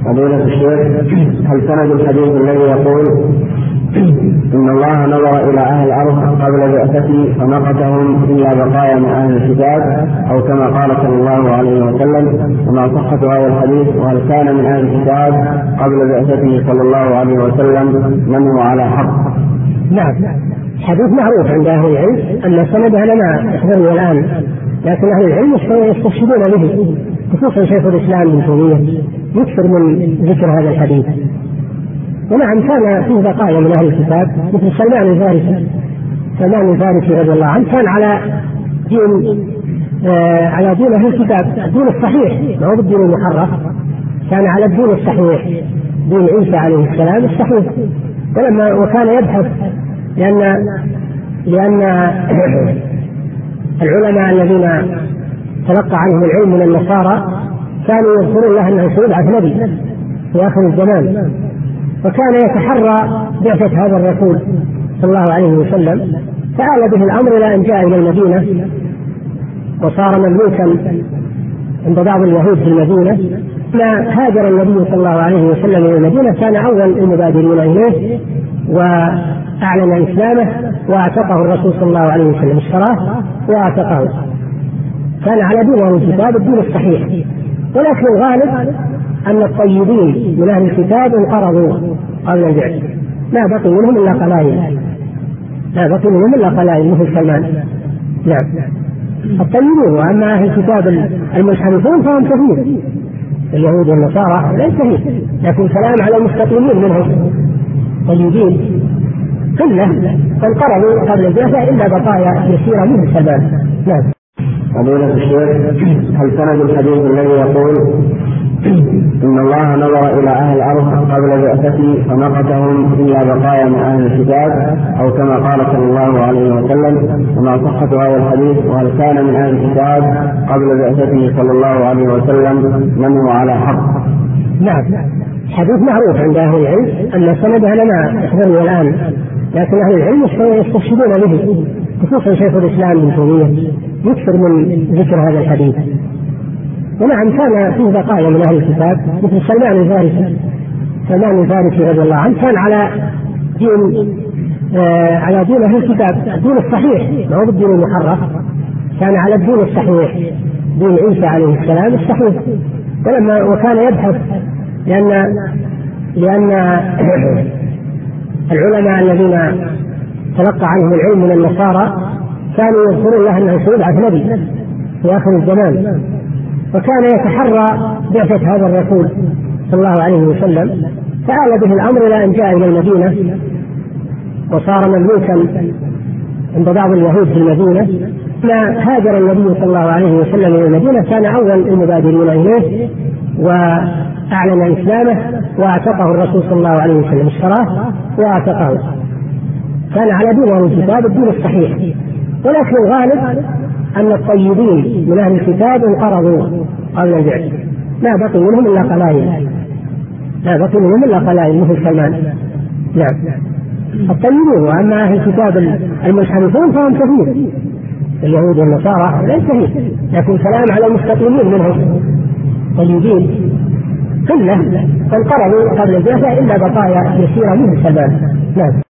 فضيلة الشيخ، هل سند الحديث الذي يقول إن الله نظر إلى أهل الأرض قبل بعثته فنقتهم إلا بقايا من أهل الكتاب، أو كما قال صلى الله عليه وسلم؟ وما صحة هذا الحديث؟ وهل كان من أهل الكتاب قبل بعثته صلى الله عليه وسلم من هو على حق؟ نعم، حديث معروف عند أهل العلم أن سندها لنا يحضرنا الآن، لكن أهل العلم يستشهدون به، خصوصا شيخ الإسلام ابن تيمية يكثر من ذكر هذا الحديث. ونعم، كان فيه بقايا من أهل الكتاب مثل سلمان الفارسي رضي الله عنه، كان على دين أهل الكتاب، الدين الصحيح، ما هو بالدين المحرف، كان على الدين الصحيح، دين عيسى عليه السلام الصحيح. وكان يبحث لأن العلماء الذين تلقى عنهم العلم من النصارى كانوا يذكرون له أنه سيبعث نبي في آخر الزمان، وكان يتحرى بعثة هذا الرسول صلى الله عليه وسلم، فآل به الأمر إلى أن جاء إلى المدينة وصار مملوكا عند بعض اليهود في المدينة. لما هاجر النبي صلى الله عليه وسلم إلى المدينة كان أول المبادرين إليه وأعلن إسلامه وأعتقه الرسول صلى الله عليه وسلم، اشتراه وأعتقه. كان على دين أهل الكتاب، الدين الصحيح، ولكن الغالب أن الطيبين من أهل الكتاب انقرضوا قبل البعثة، لا بقي منهم إلا قلائل مثل سلمان. نعم، الطيبون. وأما أهل الكتاب المنحرفون فهم كثير، اليهود والنصارى ليس كثير، لكن كلام على المستقيمين منهم طيبين قلة، فانقرضوا قبل البعثة إلا بقايا يسيرة مثل سلمان. نعم. فضيلة الشيخ، هل سند الحديث الذي يقول إن الله نظر إلى أهل الأرض قبل بعثته فنقتهم إلا بقايا من أهل الكتاب، أو كما قال صلى الله عليه وسلم؟ وما صحة هذا الحديث؟ وهل كان من أهل الكتاب قبل بعثته صلى الله عليه وسلم من هو على حق؟ نعم، حديث معروف عند أهل العلم أن سندها لنا يحضرنا الآن، لكن أهل العلم يستشهدون به، خصوصا شيخ الإسلام ابن تيمية يكثر من ذكر هذا الحديث. ونعم، كان فيه بقايا من أهل الكتاب مثل سلمان الفارسي رضي الله عنه، كان على دين أهل الكتاب، الدين الصحيح، ما هو بالدين المحرف، كان على الدين الصحيح، دين عيسى عليه السلام الصحيح. وكان يبحث لأن العلماء الذين تلقى عنهم العلم من النصارى كانوا يذكرون له أنه سيبعث نبي في آخر الزمان، وكان يتحرى بعثة هذا الرسول صلى الله عليه وسلم، فآل به الأمر إلى أن جاء إلى المدينة وصار مملوكا عند بعض اليهود في المدينة. لما هاجر النبي صلى الله عليه وسلم إلى المدينة كان أول المبادرين إليه وأعلن إسلامه وأعتقه الرسول صلى الله عليه وسلم، اشتراه وأعتقه. كان على دين أهل الكتاب، الدين الصحيح، ولكن الغالب أن الطيبين من أهل الكتاب انقرضوا قبل البعثة، لا بقي منهم إلا قلائل مثل سلمان. نعم، الطيبون. وأما أهل الكتاب المنحرفون فهم كثير، اليهود والنصارى ليس كثير، لكن كلام على المستقيمين منهم طيبين قلة، فانقرضوا قبل البعثة إلا بقايا يسيرة مثل سلمان. نعم.